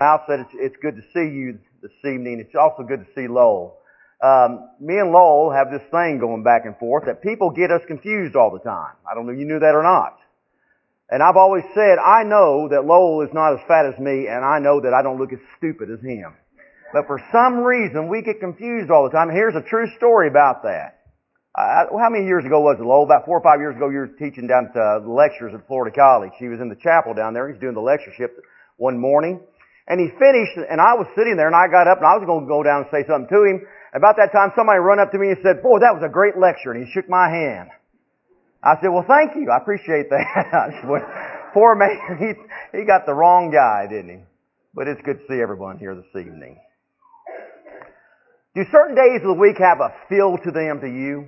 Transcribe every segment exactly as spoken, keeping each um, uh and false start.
Al said it's, it's good to see you this evening. It's also good to see Lowell. Um, me and Lowell have this thing going back and forth that people get us confused all the time. I don't know if you knew that or not. And I've always said, I know that Lowell is not as fat as me, and I know that I don't look as stupid as him. But for some reason, we get confused all the time. And here's a true story about that. Uh, how many years ago was it, Lowell? About four or five years ago, you were teaching down at uh, the lectures at Florida College. He was in the chapel down there. He's doing the lectureship one morning. And he finished, and I was sitting there, and I got up, and I was going to go down and say something to him. About that time, somebody run up to me and said, "Boy, that was a great lecture," and he shook my hand. I said, "Well, thank you. I appreciate that." I just went, poor man, he, he got the wrong guy, didn't he? But it's good to see everyone here this evening. Do certain days of the week have a feel to them to you?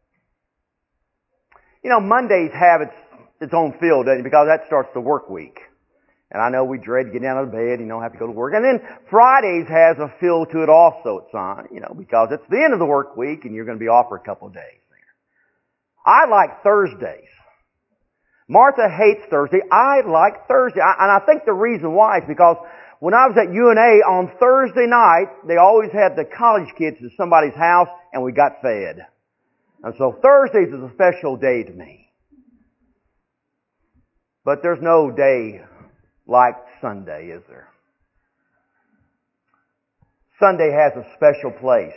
You know, Mondays have its, its own feel, doesn't it? Because that starts the work week. And I know we dread getting out of bed, you know, have to go to work. And then Fridays has a feel to it also, it's on, you know, because it's the end of the work week and you're going to be off for a couple of days there. I like Thursdays. Martha hates Thursday. I like Thursday. I, and I think the reason why is because when I was at U N A on Thursday night, they always had the college kids at somebody's house and we got fed. And so Thursdays is a special day to me. But there's no day like Sunday, is there? Sunday has a special place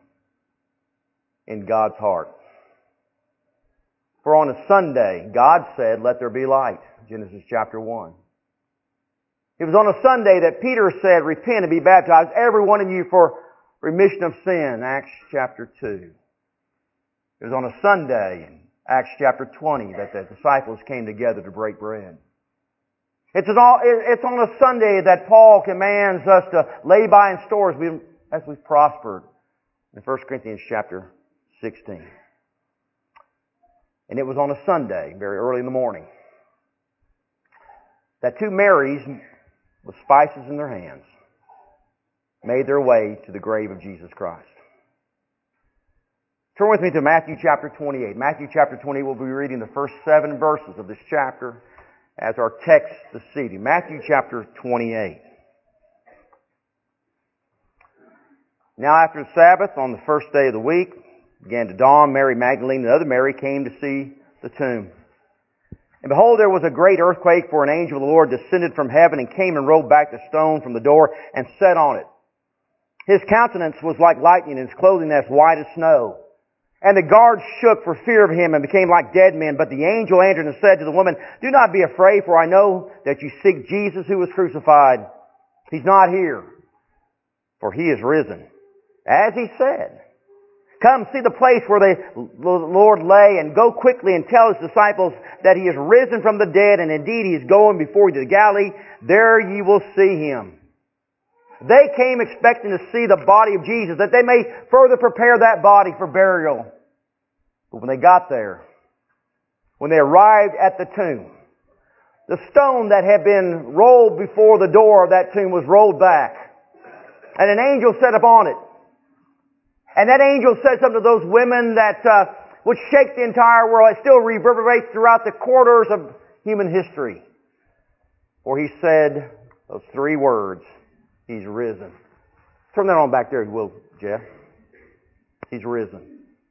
in God's heart. For on a Sunday, God said, "Let there be light," Genesis chapter one. It was on a Sunday that Peter said, "Repent and be baptized, every one of you, for remission of sin," Acts chapter two. It was on a Sunday in Acts chapter twenty that the disciples came together to break bread. It's on a Sunday that Paul commands us to lay by in stores as we've prospered in First Corinthians chapter sixteen. And it was on a Sunday, very early in the morning, that two Marys with spices in their hands made their way to the grave of Jesus Christ. Turn with me to Matthew chapter twenty-eight. Matthew chapter twenty-eight, we'll be reading the first seven verses of this chapter as our text this evening. Matthew chapter twenty-eight. Now after the Sabbath, on the first day of the week, began to dawn, Mary Magdalene and the other Mary came to see the tomb. And behold, there was a great earthquake, for an angel of the Lord descended from heaven and came and rolled back the stone from the door and sat on it. His countenance was like lightning and his clothing as white as snow. And the guards shook for fear of him and became like dead men. But the angel answered and said to the woman, "Do not be afraid, for I know that you seek Jesus who was crucified. He's not here, for he is risen, as he said. Come, see the place where the Lord lay, and go quickly and tell his disciples that he is risen from the dead, and indeed he is going before you to Galilee. There you will see him." They came expecting to see the body of Jesus, that they may further prepare that body for burial. But when they got there, when they arrived at the tomb, the stone that had been rolled before the door of that tomb was rolled back, and an angel sat upon it. And that angel said something to those women that uh, would shake the entire world. It still reverberates throughout the corridors of human history. For he said those three words, "He's risen." Turn that on back there, if you will, Jeff. He's risen.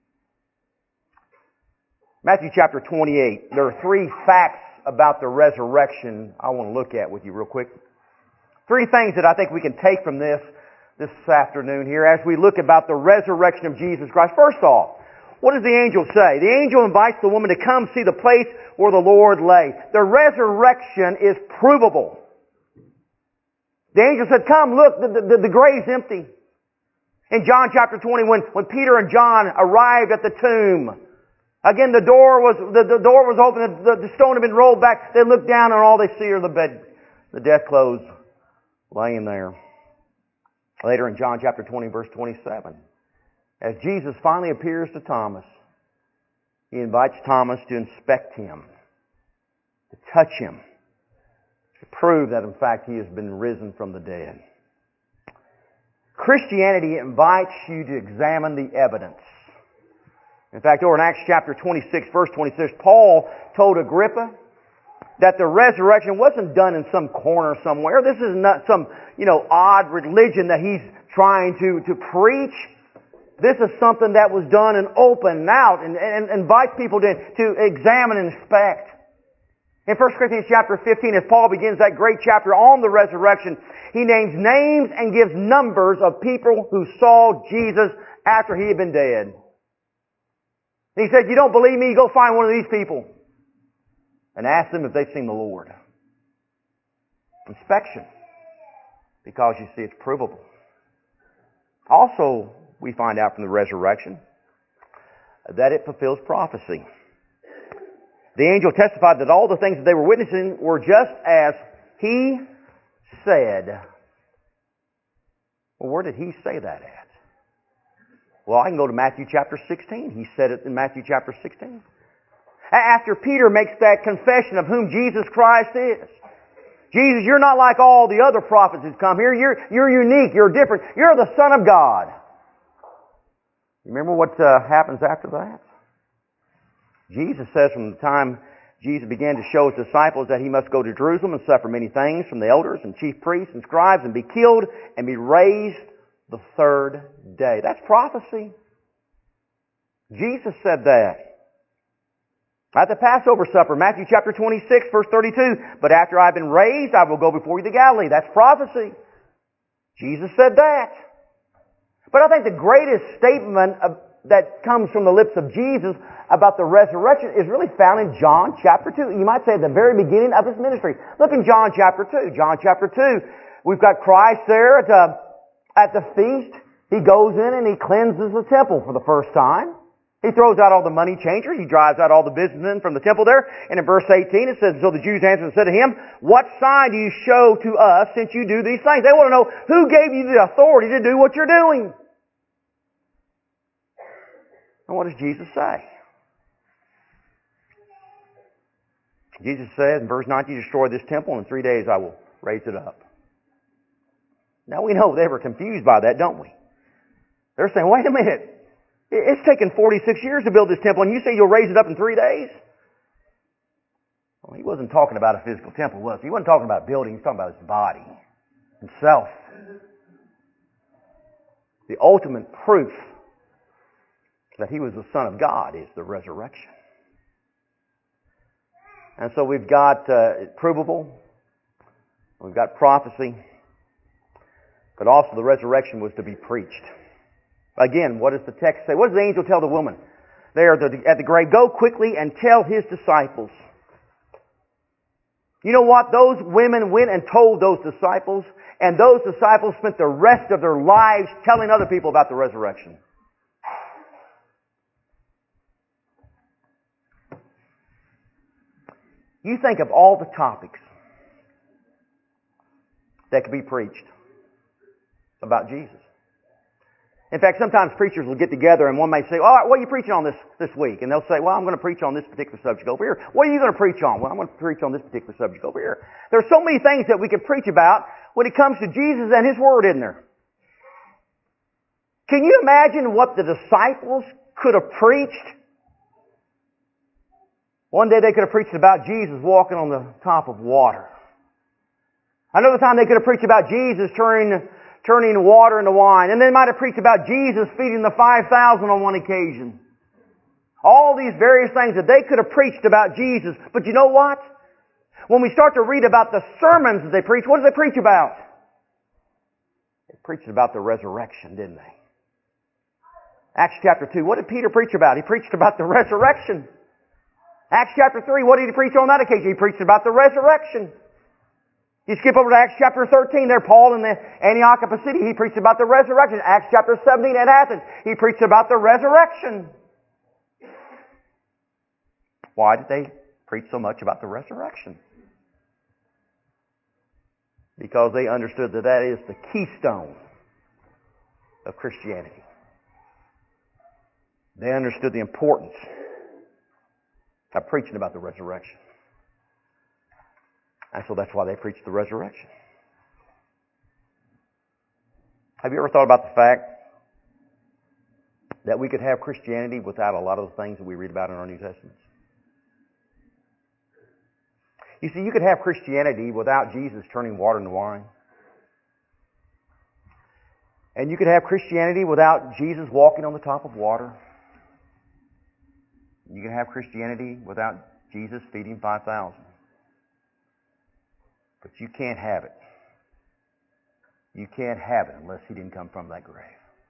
Matthew chapter twenty-eight. There are three facts about the resurrection I want to look at with you real quick. Three things that I think we can take from this this afternoon here as we look about the resurrection of Jesus Christ. First off, what does the angel say? The angel invites the woman to come see the place where the Lord lay. The resurrection is provable. The angel said, "Come, look, the, the, the grave's empty." In John chapter twenty, when, when Peter and John arrived at the tomb, again the door was the, the door was open, the, the stone had been rolled back. They look down and all they see are the bed, the death clothes laying there. Later in John chapter twenty, verse twenty-seven, as Jesus finally appears to Thomas, he invites Thomas to inspect him, to touch him, to prove that in fact he has been risen from the dead. Christianity invites you to examine the evidence. In fact, over in Acts chapter twenty-six, verse twenty-six, Paul told Agrippa that the resurrection wasn't done in some corner somewhere. This is not some, you know, odd religion that he's trying to, to preach. This is something that was done and open out and, and, and invites people to, to examine and inspect. In First Corinthians chapter fifteen, as Paul begins that great chapter on the resurrection, he names names and gives numbers of people who saw Jesus after he had been dead. And he said, you don't believe me? Go find one of these people and ask them if they've seen the Lord. Inspection. Because you see, it's provable. Also, we find out from the resurrection that it fulfills prophecy. The angel testified that all the things that they were witnessing were just as he said. Well, where did he say that at? Well, I can go to Matthew chapter sixteen. He said it in Matthew chapter sixteen. After Peter makes that confession of whom Jesus Christ is. Jesus, you're not like all the other prophets who've come here. You're, you're unique. You're different. You're the Son of God. Remember what uh, happens after that? Jesus says from the time Jesus began to show his disciples that he must go to Jerusalem and suffer many things from the elders and chief priests and scribes and be killed and be raised the third day. That's prophecy. Jesus said that. At the Passover supper, Matthew chapter twenty-six, verse thirty-two, but after I've been raised, I will go before you to Galilee. That's prophecy. Jesus said that. But I think the greatest statement of, that comes from the lips of Jesus about the resurrection is really found in John chapter two. You might say at the very beginning of his ministry. Look in John chapter two. John chapter two, we've got Christ there at the, at the feast. He goes in and he cleanses the temple for the first time. He throws out all the money changers. He drives out all the businessmen from the temple there. And in verse eighteen it says, so the Jews answered and said to him, what sign do you show to us since you do these things? They want to know who gave you the authority to do what you're doing. And what does Jesus say? Jesus said in verse nineteen, destroy this temple and in three days I will raise it up. Now we know they were confused by that, don't we? They're saying, wait a minute. It's taken forty-six years to build this temple and you say you'll raise it up in three days? Well, he wasn't talking about a physical temple, was he? He wasn't talking about building. He was talking about his body, himself. The ultimate proof that he was the Son of God is the resurrection. And so we've got uh, provable, we've got prophecy, but also the resurrection was to be preached. Again, what does the text say? What does the angel tell the woman there at the grave? Go quickly and tell his disciples. You know what? Those women went and told those disciples, and those disciples spent the rest of their lives telling other people about the resurrection. You think of all the topics that could be preached about Jesus. In fact, sometimes preachers will get together and one may say, all right, what are you preaching on this, this week? And they'll say, well, I'm going to preach on this particular subject over here. What are you going to preach on? Well, I'm going to preach on this particular subject over here. There are so many things that we could preach about when it comes to Jesus and His Word, isn't there? Can you imagine what the disciples could have preached? One day they could have preached about Jesus walking on the top of water. Another time they could have preached about Jesus turning turning water into wine. And they might have preached about Jesus feeding the five thousand on one occasion. All these various things that they could have preached about Jesus. But you know what? When we start to read about the sermons that they preach, what did they preach about? They preached about the resurrection, didn't they? Acts chapter two, what did Peter preach about? He preached about the resurrection. Acts chapter three, what did he preach on that occasion? He preached about the resurrection. You skip over to Acts chapter thirteen, there Paul in the Antioch of Pisidia, he preached about the resurrection. Acts chapter seventeen at Athens, he preached about the resurrection. Why did they preach so much about the resurrection? Because they understood that that is the keystone of Christianity. They understood the importance of preaching about the resurrection. And so that's why they preached the resurrection. Have you ever thought about the fact that we could have Christianity without a lot of the things that we read about in our New Testaments? You see, you could have Christianity without Jesus turning water into wine. And you could have Christianity without Jesus walking on the top of water. You can have Christianity without Jesus feeding five thousand. But you can't have it. You can't have it unless He didn't come from that grave.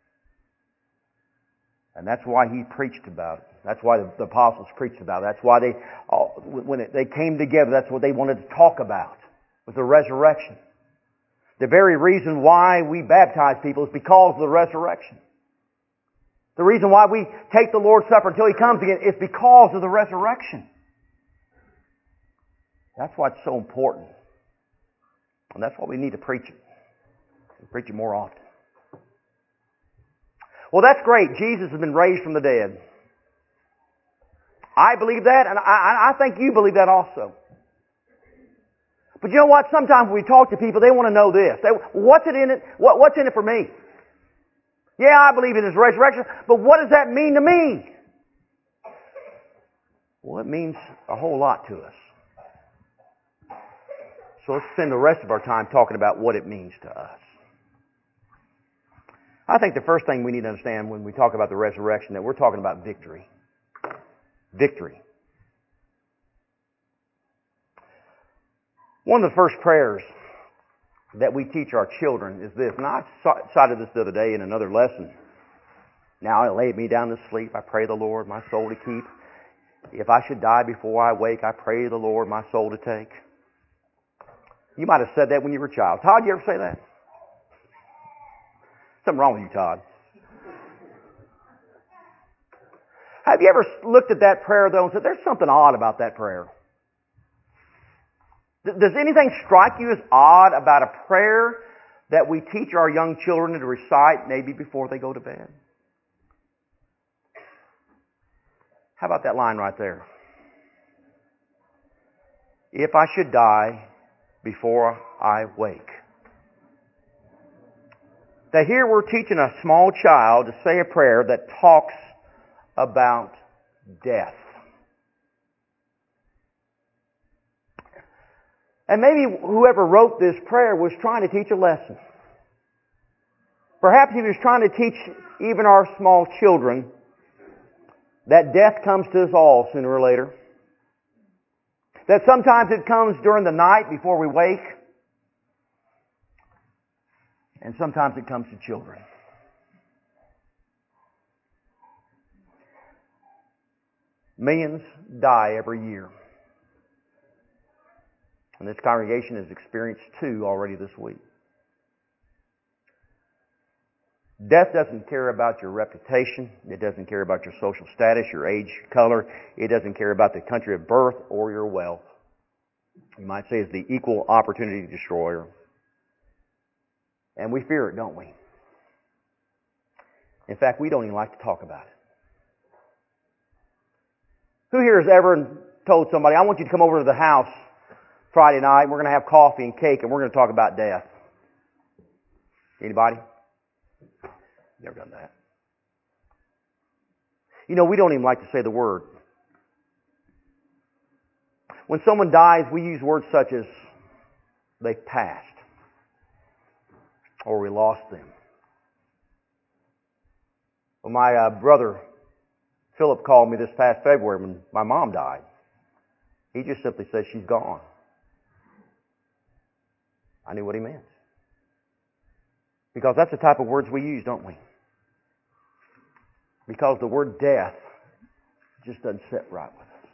And that's why He preached about it. That's why the, the apostles preached about it. That's why they, all, when it, they came together, that's what they wanted to talk about, was the resurrection. The very reason why we baptize people is because of the resurrection. The reason why we take the Lord's Supper until He comes again is because of the resurrection. That's why it's so important. And that's why we need to preach it. We preach it more often. Well, that's great. Jesus has been raised from the dead. I believe that, and I, I think you believe that also. But you know what? Sometimes when we talk to people, they want to know this. They, what's it in it? What, what's in it for me? Yeah, I believe in His resurrection, but what does that mean to me? Well, it means a whole lot to us. So let's spend the rest of our time talking about what it means to us. I think the first thing we need to understand when we talk about the resurrection, that we're talking about victory. Victory. One of the first prayers that we teach our children is this. And I cited this the other day in another lesson. Now I lay me down to sleep. I pray the Lord my soul to keep. If I should die before I wake, I pray the Lord my soul to take. You might have said that when you were a child. Todd, you ever say that? Something wrong with you, Todd. Have you ever looked at that prayer, though, and said, there's something odd about that prayer? Does anything strike you as odd about a prayer that we teach our young children to recite maybe before they go to bed? How about that line right there? If I should die before I wake. Now here we're teaching a small child to say a prayer that talks about death. And maybe whoever wrote this prayer was trying to teach a lesson. Perhaps he was trying to teach even our small children that death comes to us all sooner or later. That sometimes it comes during the night before we wake. And sometimes it comes to children. Millions die every year. And this congregation has experienced two already this week. Death doesn't care about your reputation. It doesn't care about your social status, your age, color. It doesn't care about the country of birth or your wealth. You might say it's the equal opportunity destroyer. And we fear it, don't we? In fact, we don't even like to talk about it. Who here has ever told somebody, I want you to come over to the house Friday night, we're going to have coffee and cake, and we're going to talk about death? Anybody? Never done that. You know, we don't even like to say the word. When someone dies, we use words such as, they passed, or we lost them. Well, my uh, brother, Philip, called me this past February when my mom died. He just simply said, she's gone. I knew what he meant. Because that's the type of words we use, don't we? Because the word death just doesn't sit right with us.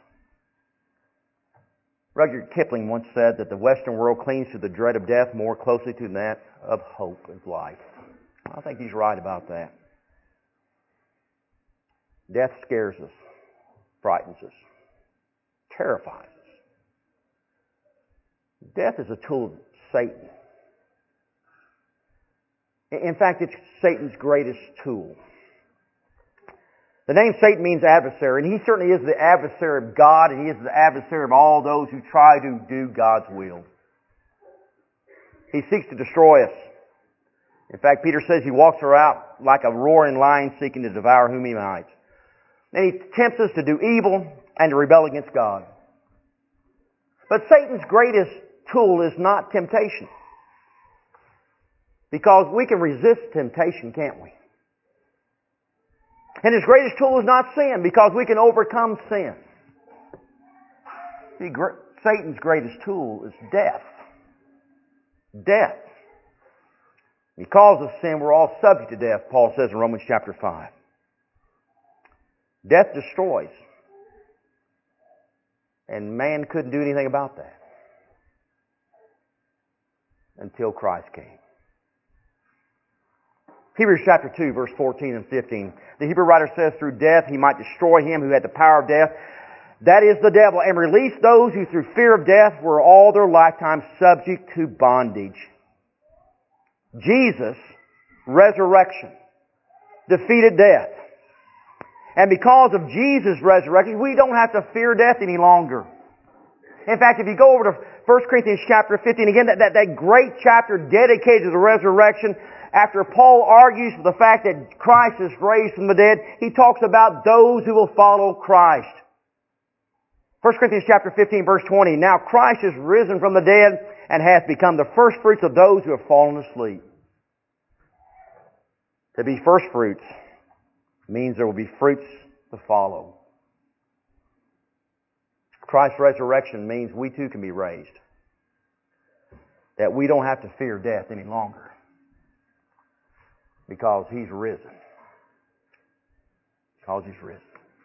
Rudyard Kipling once said that the Western world clings to the dread of death more closely to that of hope of life. I think he's right about that. Death scares us, frightens us, terrifies us. Death is a tool of Satan. In fact, it's Satan's greatest tool. The name Satan means adversary, and he certainly is the adversary of God, and he is the adversary of all those who try to do God's will. He seeks to destroy us. In fact, Peter says he walks around like a roaring lion seeking to devour whom he might. And he tempts us to do evil and to rebel against God. But Satan's greatest tool is not temptation. Because we can resist temptation, can't we? And his greatest tool is not sin, because we can overcome sin. See, Satan's greatest tool is death. Death. Because of sin, we're all subject to death, Paul says in Romans chapter five. Death destroys. And man couldn't do anything about that until Christ came. Hebrews chapter two, verse fourteen and fifteen. The Hebrew writer says, through death he might destroy him who had the power of death, that is the devil, and release those who through fear of death were all their lifetime subject to bondage. Jesus' resurrection defeated death. And because of Jesus' resurrection, we don't have to fear death any longer. In fact, if you go over to First Corinthians chapter fifteen, again, that, that, that great chapter dedicated to the resurrection, after Paul argues for the fact that Christ is raised from the dead, he talks about those who will follow Christ. First Corinthians chapter fifteen, verse twenty, now Christ is risen from the dead and hath become the first fruits of those who have fallen asleep. To be first fruits means there will be fruits to follow. Christ's resurrection means we too can be raised. That we don't have to fear death any longer. Because He's risen. Because He's risen.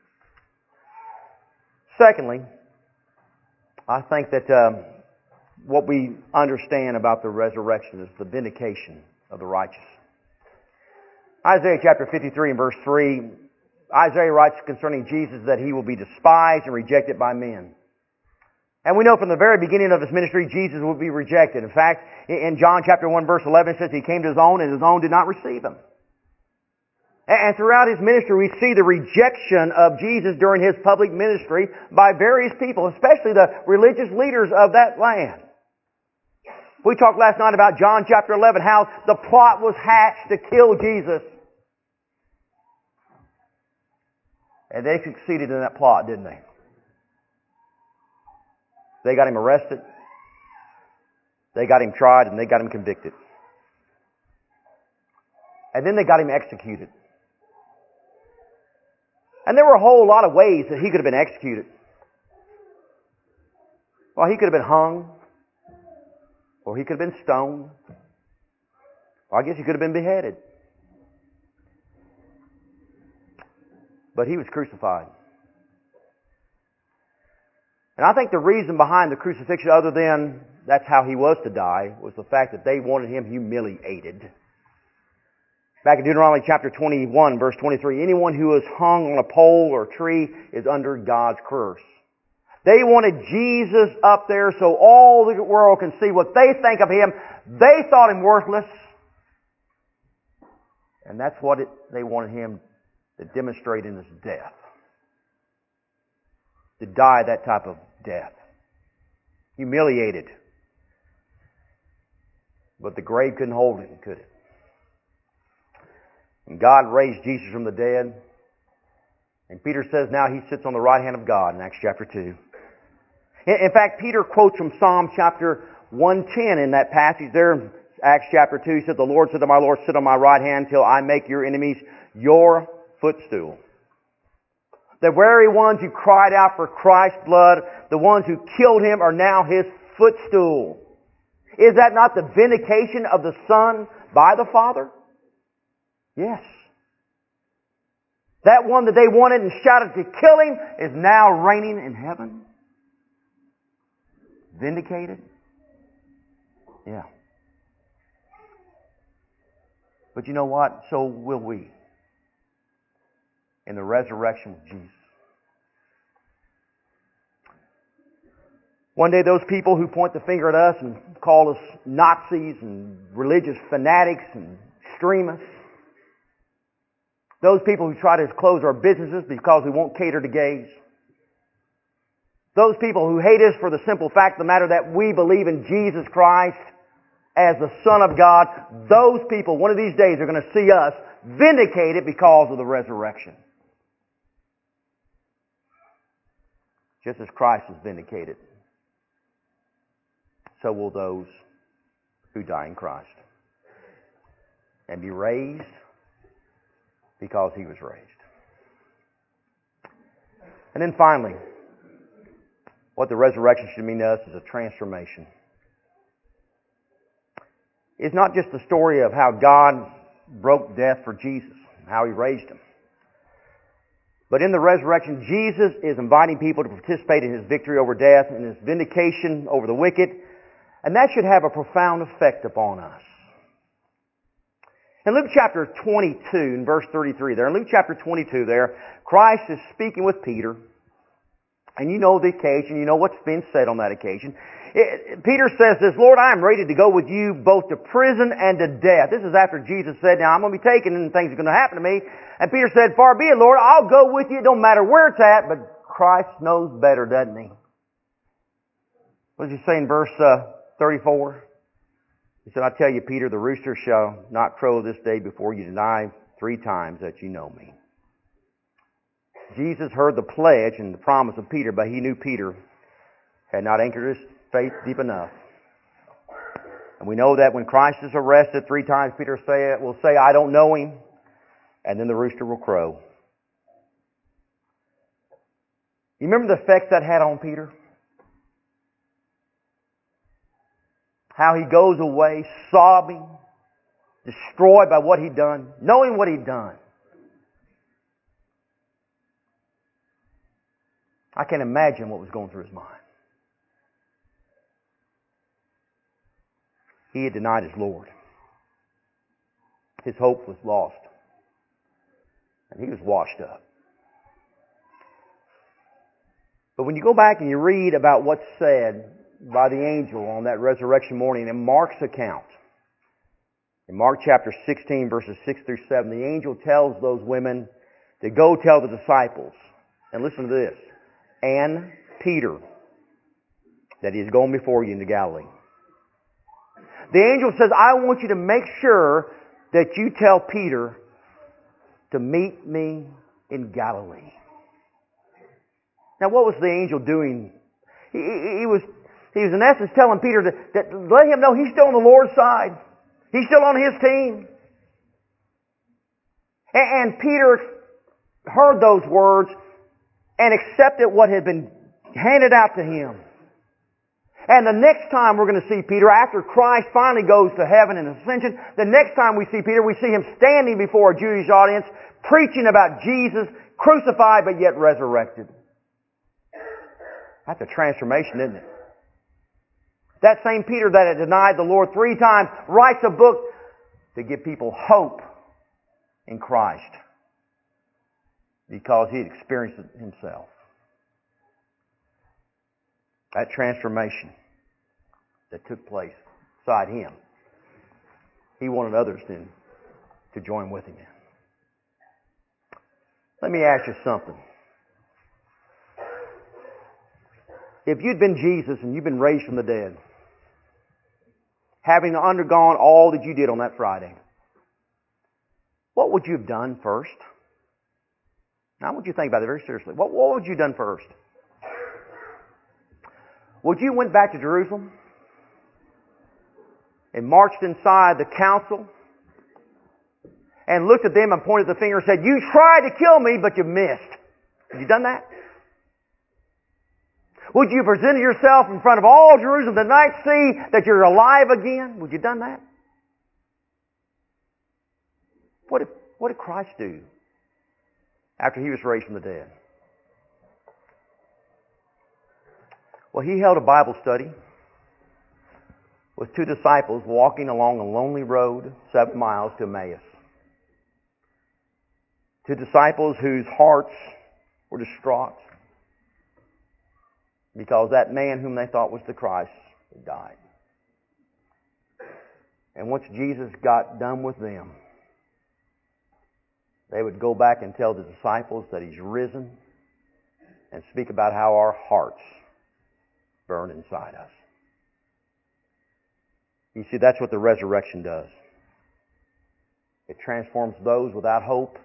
Secondly, I think that um, what we understand about the resurrection is the vindication of the righteous. Isaiah chapter fifty-three and verse three, Isaiah writes concerning Jesus that He will be despised and rejected by men. And we know from the very beginning of His ministry, Jesus will be rejected. In fact, in John chapter one verse eleven, it says He came to His own and His own did not receive Him. And throughout His ministry, we see the rejection of Jesus during His public ministry by various people, especially the religious leaders of that land. We talked last night about John chapter eleven, how the plot was hatched to kill Jesus. And they succeeded in that plot, didn't they? They got Him arrested. They got Him tried and they got Him convicted. And then they got Him executed. And there were a whole lot of ways that He could have been executed. Well, He could have been hung. Or He could have been stoned. Or I guess He could have been beheaded. But He was crucified. And I think the reason behind the crucifixion, other than that's how He was to die, was the fact that they wanted Him humiliated. Back in Deuteronomy chapter twenty-one, verse twenty-three, anyone who is hung on a pole or tree is under God's curse. They wanted Jesus up there so all the world can see what they think of Him. They thought Him worthless. And that's what it, they wanted Him to demonstrate in His death. To die that type of death. Humiliated. But the grave couldn't hold Him, could it? And God raised Jesus from the dead. And Peter says now He sits on the right hand of God in Acts chapter two. In fact, Peter quotes from Psalm chapter one ten in that passage there in Acts chapter two. He said, the Lord said to my Lord, sit on my right hand till I make your enemies your footstool. The very ones who cried out for Christ's blood, the ones who killed Him, are now His footstool. Is that not the vindication of the Son by the Father? Yes. That one that they wanted and shouted to kill Him is now reigning in heaven. Vindicated? Yeah. But you know what? So will we. In the resurrection of Jesus. One day those people who point the finger at us and call us Nazis and religious fanatics and extremists, those people who try to close our businesses because we won't cater to gays, those people who hate us for the simple fact of the matter that we believe in Jesus Christ as the Son of God, those people one of these days are going to see us vindicated because of the resurrection. Just as Christ was vindicated so will those who die in Christ. And be raised because He was raised. And then finally, what the resurrection should mean to us is a transformation. It's not just the story of how God broke death for Jesus, how He raised Him. But in the resurrection, Jesus is inviting people to participate in His victory over death and His vindication over the wicked. And that should have a profound effect upon us. In Luke chapter twenty-two, in verse thirty-three there, in Luke chapter twenty-two there, Christ is speaking with Peter. And you know the occasion, you know what's been said on that occasion. It, Peter says this, Lord, I am ready to go with you both to prison and to death. This is after Jesus said, now I'm going to be taken and things are going to happen to me. And Peter said, far be it, Lord, I'll go with you. It don't matter where it's at, but Christ knows better, doesn't He? What does He say in verse uh, thirty-four? He said, I tell you, Peter, the rooster shall not crow this day before you deny three times that you know me. Jesus heard the pledge and the promise of Peter, but He knew Peter had not anchored his faith deep enough. And we know that when Christ is arrested three times, Peter say, will say, I don't know Him, and then the rooster will crow. You remember the effects that had on Peter? How he goes away sobbing, destroyed by what he'd done, knowing what he'd done. I can't imagine what was going through his mind. He had denied his Lord. His hope was lost. And he was washed up. But when you go back and you read about what's said by the angel on that resurrection morning in Mark's account, in Mark chapter sixteen, verses six through seven, the angel tells those women to go tell the disciples, and listen to this, and Peter, that He is going before you into Galilee. The angel says, I want you to make sure that you tell Peter to meet me in Galilee. Now, what was the angel doing? He, he, he was, he was in essence telling Peter that, that let him know he's still on the Lord's side. He's still on His team. And, and Peter heard those words and accepted what had been handed out to him. And the next time we're going to see Peter, after Christ finally goes to heaven in ascension, the next time we see Peter, we see him standing before a Jewish audience, preaching about Jesus, crucified but yet resurrected. That's a transformation, isn't it? That same Peter that had denied the Lord three times writes a book to give people hope in Christ because he had experienced it himself. That transformation that took place beside him, he wanted others then to join with him in. Let me ask you something. If you'd been Jesus and you've been raised from the dead, having undergone all that you did on that Friday, what would you have done first? Now, I want you to think about it very seriously. What, what would you have done first? Would you went back to Jerusalem and marched inside the council and looked at them and pointed the finger and said, you tried to kill me, but you missed? Have you done that? Would you present yourself in front of all Jerusalem tonight, see that you're alive again? Would you have done that? What did, what did Christ do after He was raised from the dead? Well, He held a Bible study with two disciples walking along a lonely road seven miles to Emmaus. Two disciples whose hearts were distraught because that man whom they thought was the Christ had died. And once Jesus got done with them, they would go back and tell the disciples that He's risen and speak about how our hearts burn inside us. You see, that's what the resurrection does. It transforms those without hope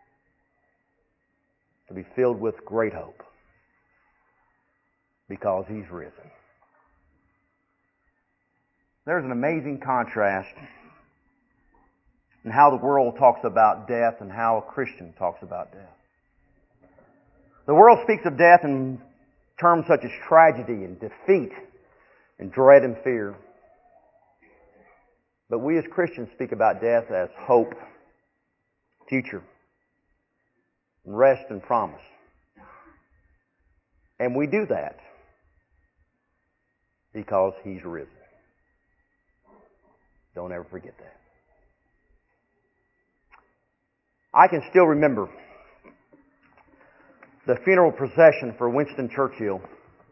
to be filled with great hope because He's risen. there's an amazing contrast in how the world talks about death and how a Christian talks about death. The world speaks of death in terms such as tragedy and defeat and dread and fear. But we as Christians speak about death as hope, future, rest and promise. And we do that because He's risen. Don't ever forget that. I can still remember the funeral procession for Winston Churchill.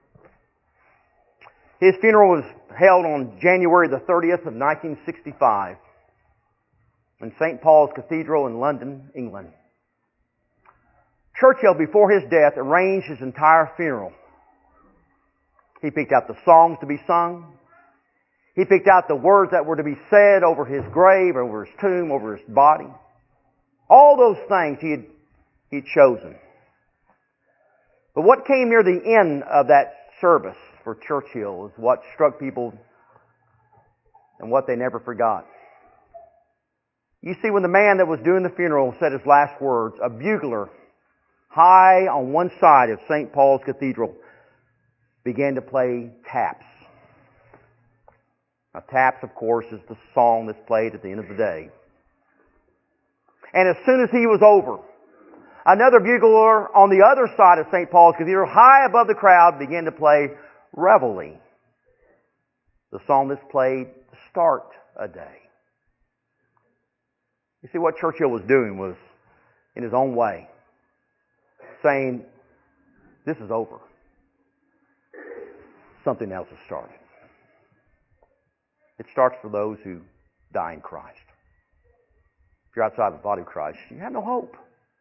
His funeral was held on January the thirtieth of nineteen sixty-five in Saint Paul's Cathedral in London, England. Churchill, before his death, arranged his entire funeral. He picked out the songs to be sung. He picked out the words that were to be said over his grave, over his tomb, over his body. All those things he had he'd chosen. But what came near the end of that service for Churchill is what struck people and what they never forgot. You see, when the man that was doing the funeral said his last words, a bugler high on one side of Saint Paul's Cathedral began to play taps. Now, taps, of course, is the song that's played at the end of the day. And as soon as he was over, another bugler on the other side of Saint Paul's Cathedral, high above the crowd, began to play Reveille, the song that's played to start a day. You see, what Churchill was doing was, in his own way, saying, this is over. Something else has started. It starts for those who die in Christ. If you're outside the body of Christ, you have no hope.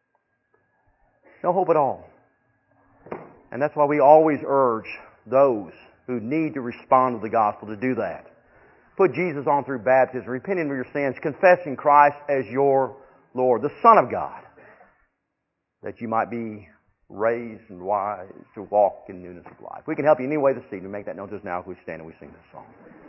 No hope at all. And that's why we always urge those who need to respond to the gospel to do that. Put Jesus on through baptism, repenting of your sins, confessing Christ as your Lord, the Son of God, that you might be raised and wise to walk in newness of life. We can help you in any way this evening. Make that known to us now as we stand and we sing this song.